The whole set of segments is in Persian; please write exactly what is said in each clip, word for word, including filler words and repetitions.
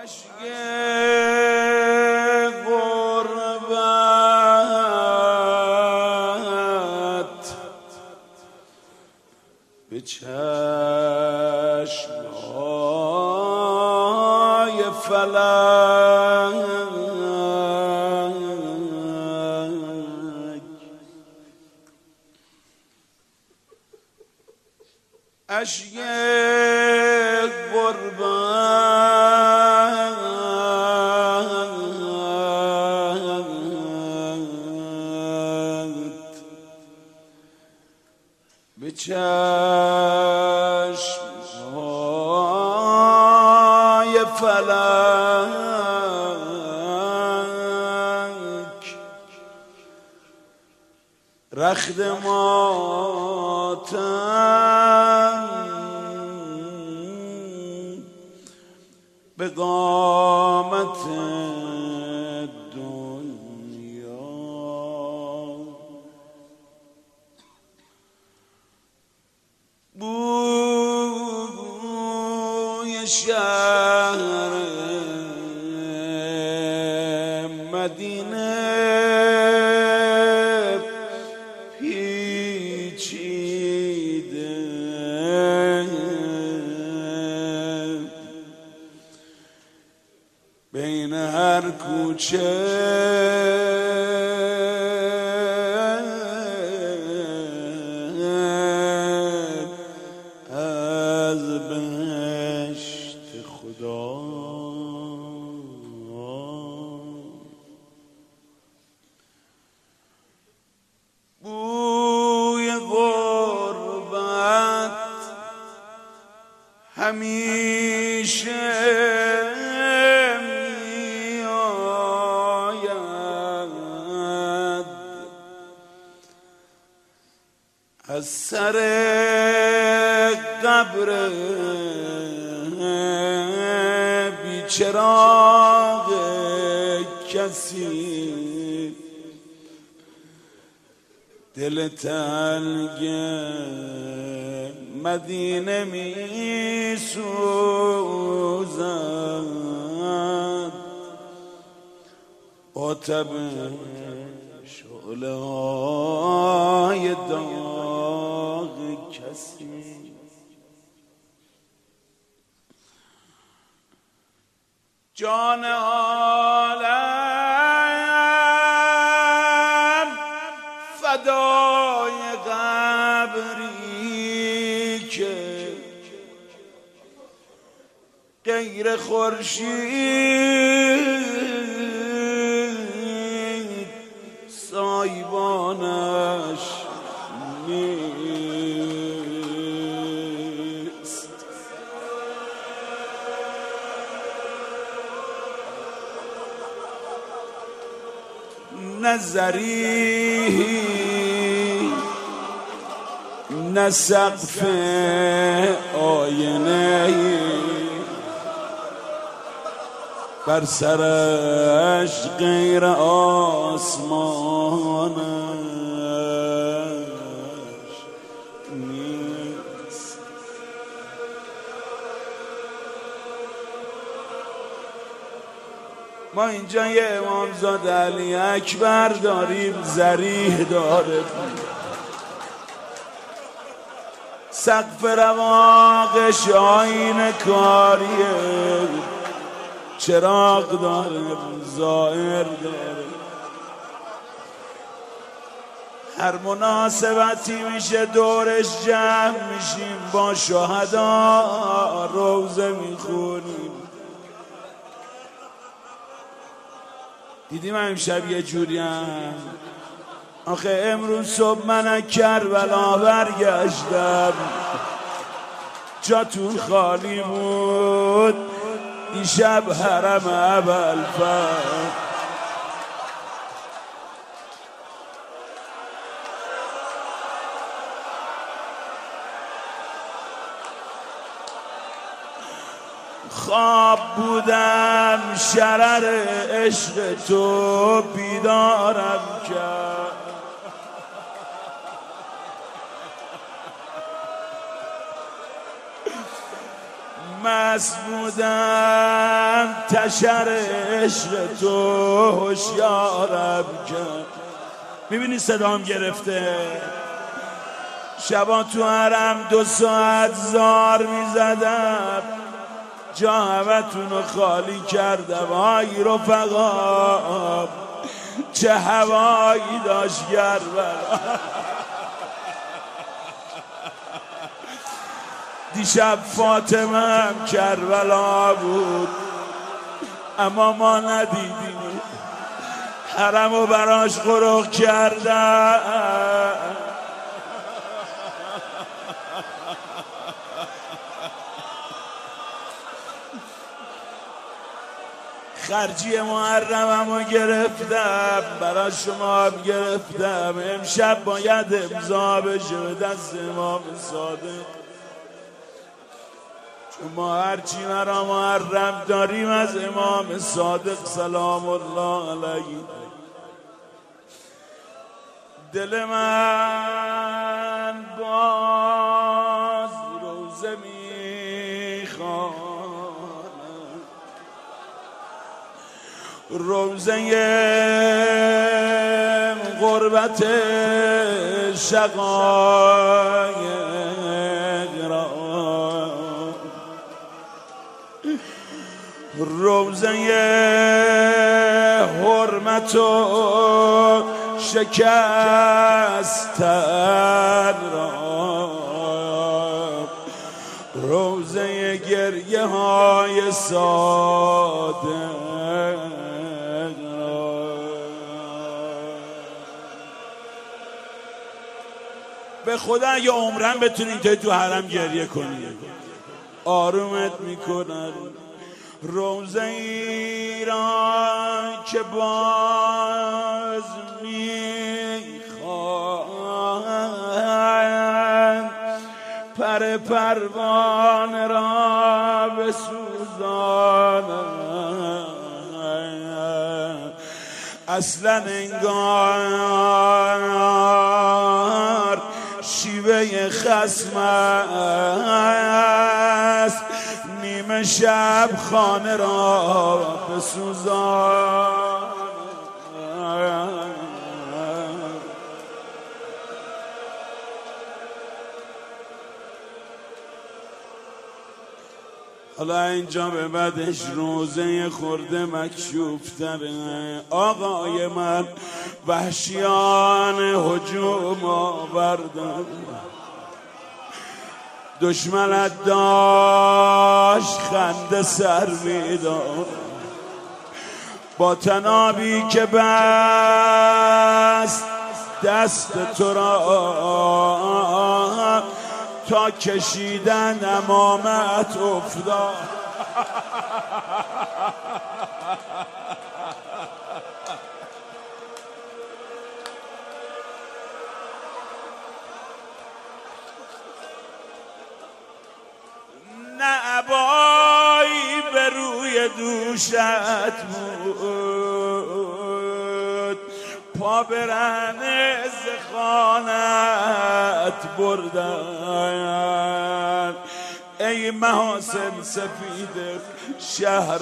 اشک غربت به چشم‌های فلک، اشک غربت به چشم‌های فلک، رخت ماتم به قامت دنیا، بوی شهر مدینه پیچیده، بین هر کوچه از بهشت خدا، بوی غربت همیشه از سر قبر بیچراغ کسی، دل تنگ مدینه می سوزد با تب شعله های داغ کسی. جان عالم فدای قبری که غیر خورشید سایبانش نیست. نه ضریحی نه سقف آینه‌ای بر سرش غیر آسمانش نیست. ما اینجا یه امامزاده علی اکبر داریم، ضریح داره، سقف رواقش آینه کاریه، چراغ داره، زائر داره. هر مناسبتی میشه دورش جمع میشیم، با شهدا روزه میخونیم. دیدیم امشب یه جوریم، آخه امروز صبح من از کربلا برگشتم، جاتون خالی بود، دیشب حرم ابوالفضل. خواب بودم شرر عشق تو بیدارم کرد، مست بودم محتشر عشق تو هوشیارم کرد. میبینی صدام گرفته؟ شبا تو حرم دو ساعت زار میزدم، جا همتون رو خالی کردم. آی رفقا چه هوایی داشت کربلا. دیشب فاطمه هم کربلا بود اما ما ندیدیم، حرم و براش غرق کردن. خرجی محرمم رو گرفتم، برای شما هم گرفتم. امشب باید امضا بشه به دست امام صادق، چون ما هرچی مرا محرم داریم از امام صادق سلام الله علیه. دل من باز روزه میخواند، روزه غربت شقایق را، روزه حرمت و شکستن را، روزه گریه های صادق. به خدا اگه عمرن بتونین که تو حرم گریه کنی آرومت میکنن. روزه ای را که باز میخواهند پر پروانه را بسوزانند. اصلا انگار شیوه خصم است، نیمه شب خانه را بسوزان. حالا اینجا به بعدش روزه خورده مکشوف تره. آقای من وحشیان هجوم آوردن، دشمنت داشت خنده سر میداد، با تنابی که بست دست تو را تا کشیدن امامت افتاد. نه عبایی به روی دوشت بود، پا برهنه زخانت بردن. ای محاسن سفید شهر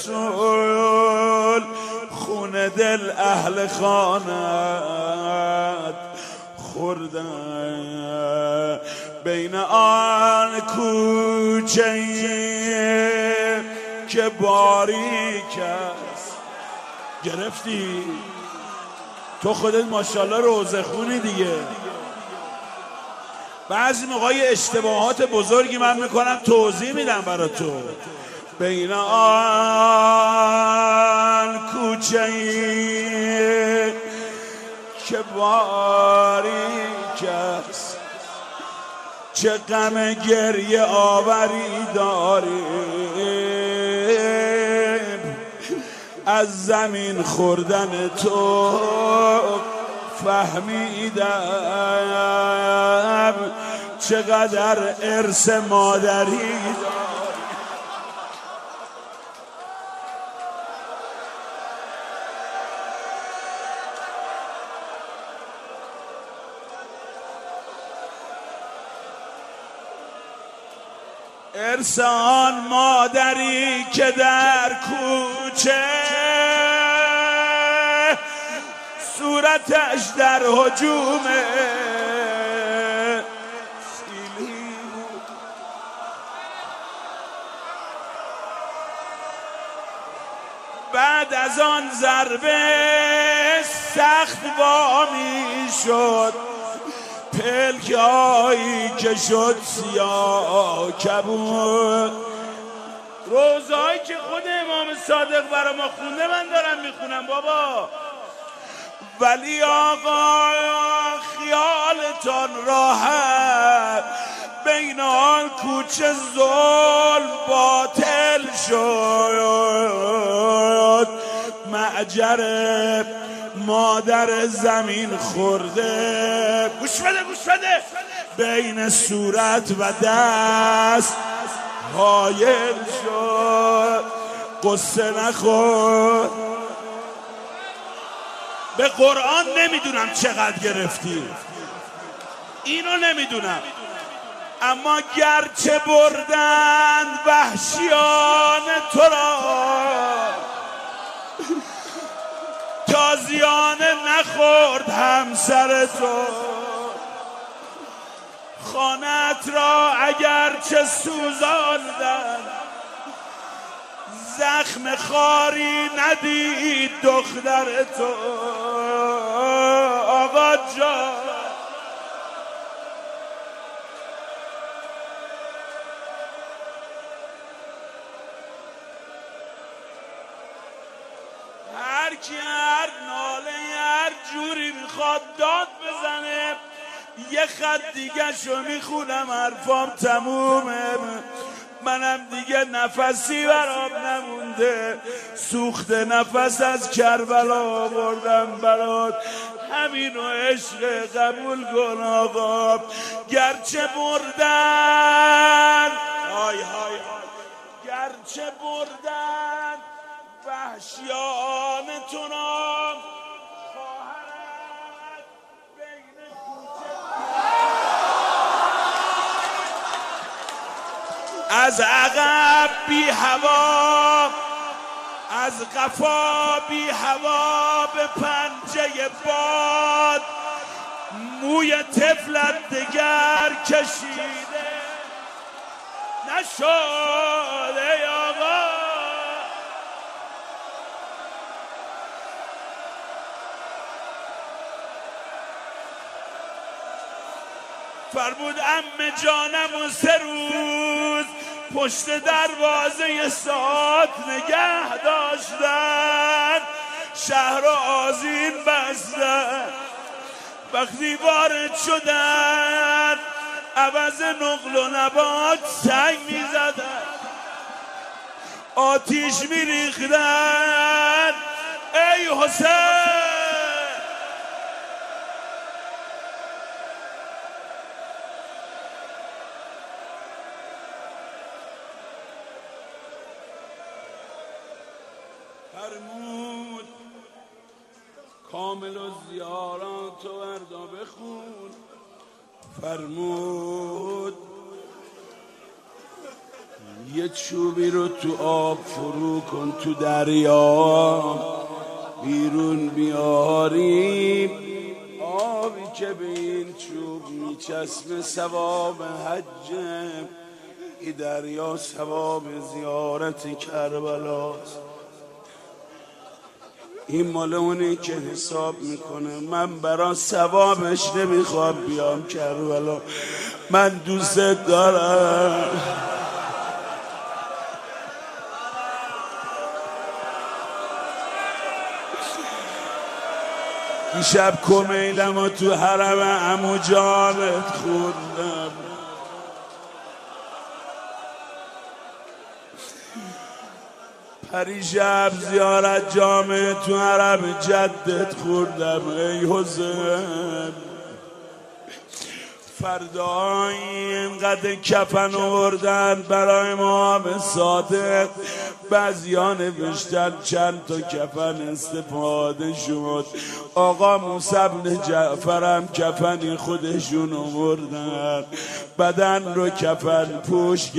رسول، خون دل اهل خانت خوردن. بین آن کوچه که باریک است. گرفتی؟ تو خودت ماشاءالله روزه خونی دیگه. بعضی موقعی اشتباهات بزرگی من میکنم توضیح میدم برای تو. بین آن کوچه‌ای که باریک است، چه غم گریه آوری داریم. از زمین خوردن تو فهمیدم چقدر ارث مادری داریم. ارث آن مادری که در کوچه صورتش در هجومه سیلی بود. بعد از آن ضربه سخت وامی شد، پلکایی که شد سیاه کبود. روزایی که خود امام صادق برای ما خونده من دارم میخونم بابا. ولی آقا خیالتان راحت، بین آن کوچه ظلم باطل شد، معجر مادر زمین خورده. گوش بده گوش بده. بین صورت و دست حایل شد، قصه نخور. به قرآن نمیدونم چقدر گرفتی، اینو نمیدونم، اما گرچه بردند وحشیان تو را، تازیانه نخورد همسر تو. خانت را اگرچه سوزاندند، زخم خاری ندید دختر تو. آقا جان هر کی هر ناله هر جوری میخواد داد بزنه، یه خط دیگه شو میخونم حرفام تمومه. منم دیگه نفسی برام نمونده، سوخت نفس از کربلا آوردم برات، همینو عشق قبول کن آقا. گرچه بردن های های های گرچه بردن وحشیان تو را، خواهرت بین کوچه از عقب بی هوا، از قفا بی هوا به پنجه باد، موی طفلت دگر کشیده نشده. آقا فرمود عمه جانم و سه روز پشت دروازه ساعت نگه داشتن، شهر آذین بستن. وقتی وارد شدن عوض نقل و نبات سنگ می زدن، آتیش می ریختن. ای حسین فرمود کامل و زیارات و وردا بخون. فرمود یه چوبی رو تو آب فرو کن، تو دریا بیرون بیاریم، آبی که به این چوب میچسبه ثواب حجه، این دریا ثواب زیارت کربلاست. این مال اونی که حساب میکنه، من برا ثوابش نمیخوام بیام کربلا، من دوست دارم. دیشب کمیلم و تو حرم عمو جانت خوندم، پریشب زیارت جامع تو حرم جدت خوردم. ای حسین فردا اینقدر کفن آوردن برای ما به صادق، بعضیا نوشتن چند تا کفن استفاده شد. آقا موسی بن جعفرم کفنی خودشون آوردن، بدن رو کفن پوش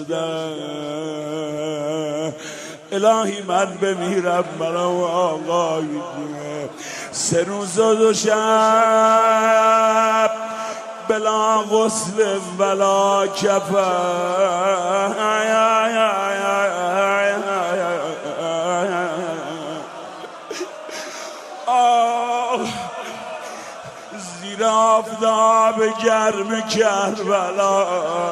کردن. الهی من بمیرم برای آقای سه روز و دو شب بلا غسل بلا کفن. زیر آفتاب گرم کربلا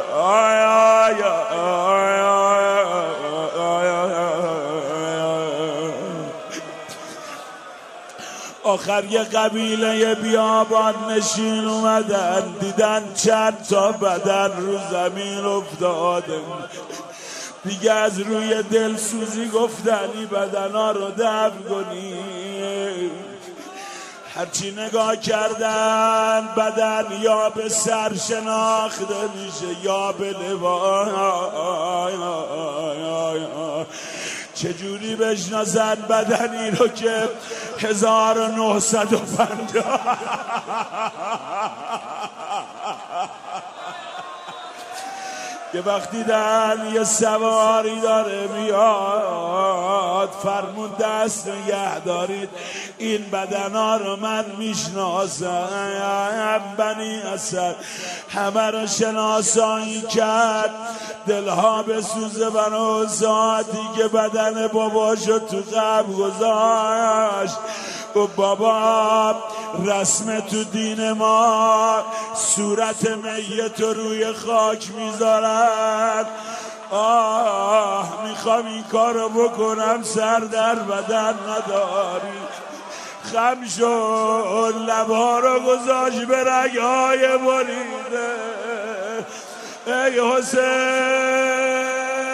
آخر یه قبیله بیابان نشین اومدن، دیدن چند تا بدن رو زمین افتاده، دیگه از روی دلسوزی گفتن این بدنا رو دفن کنی. هرچی نگاه کردن بدن یا به سر شناخته میشه یا به لباس. چجوری بشناسن بدنی رو که هزار و نهصد و پنجاه یه وقتی دیدن یه سواری داره میاد، فرمون دست نگه دارید این بدنا رو من میشناسم. بنی اسد همه رو شناسایی کرد، دلها به سوزه بنو ساعتی که بدن باباشو تو قبر گذاشت. و بابا رسم تو دین ما صورت میت روی خاک میذارن. آه میخوام این کارو بکنم، سر در بدن نداری. خم شد لبها رو گذاشت به رگهای بریده. ای حسین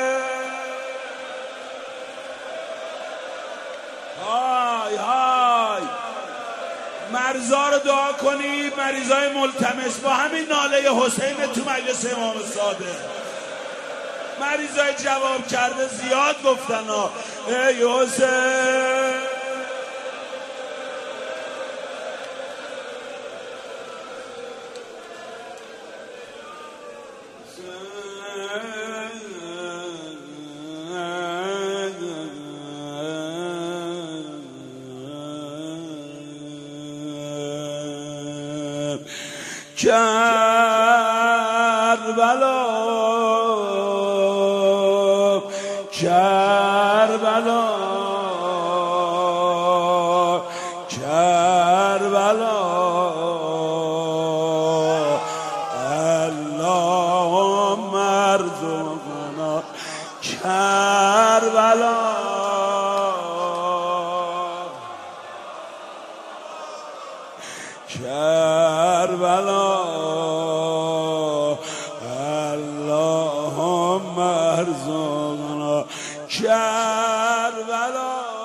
های های مرزا رو دعا کنید، مریضای ملتمس با همین ناله حسین تو مجلس امام صادق. مریضای جواب کرده زیاد گفتن ها. ای حسین کربلا کربلا کربلا اللهم ارزقنا کربلا کربلا اللهم ارزقنا کربلا.